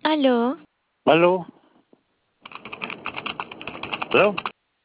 Aló, ¿Aló? ¿Aló?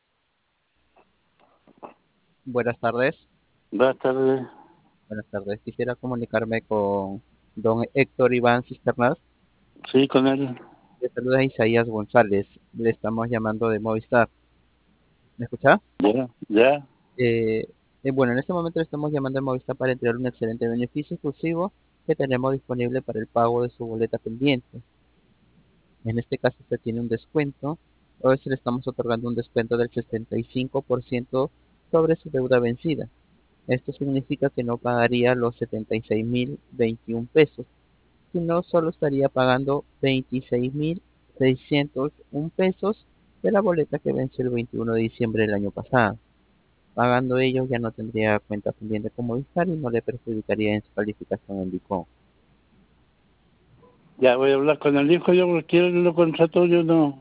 Buenas tardes. Buenas tardes. Buenas tardes. Quisiera comunicarme con don Héctor Iván Cisternaz. Sí, con él. Le saluda Isaías González. Le estamos llamando de Movistar. ¿Me escucha? Ya, ya. Eh, bueno, en este momento le estamos llamando a Movistar para entregar un excelente beneficio exclusivo que tenemos disponible para el pago de su boleta pendiente. En este caso usted tiene un descuento. Hoy se le estamos otorgando un descuento del 65% sobre su deuda vencida. Esto significa que no pagaría los 76.021 pesos, sino solo estaría pagando 26.601 pesos de la boleta que venció el 21 de diciembre del año pasado. Pagando ello ya no tendría cuenta pendiente como Movistar y no le perjudicaría en su calificación en Dicom. Ya voy a hablar con el hijo yo porque él lo contrató, yo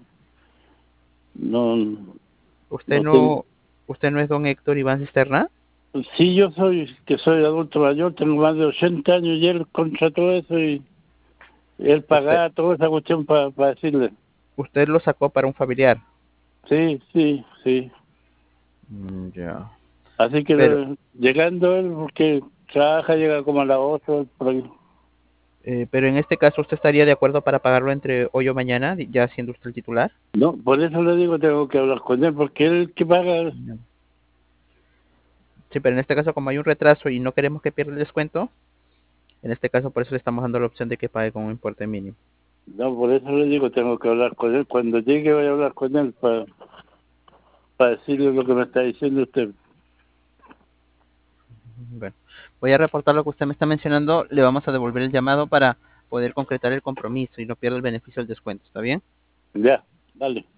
no, ¿Usted no tengo. no, usted no es don Héctor Iván Cisterna? Sí, yo soy adulto mayor, tengo más de 80 años y él contrató eso y él Usted, pagaba toda esa cuestión para decirle. usted lo sacó para un familiar. Sí, sí, sí. Ya. Así que Pero, llegando él, porque trabaja, llega como a las 8 por ahí. pero en este caso, ¿usted estaría de acuerdo para pagarlo entre hoy o mañana, ya siendo usted el titular? No, por eso le digo, tengo que hablar con él, porque él es el que paga. No. Sí, pero en este caso, como hay un retraso y no queremos que pierda el descuento, en este caso por eso le estamos dando la opción de que pague con un importe mínimo. No, por eso le digo, tengo que hablar con él. Cuando llegue voy a hablar con él para decirle lo que me está diciendo usted. Bueno, voy a reportar lo que usted me está mencionando, le vamos a devolver el llamado para poder concretar el compromiso y no pierda el beneficio del descuento, ¿está bien? Ya, dale.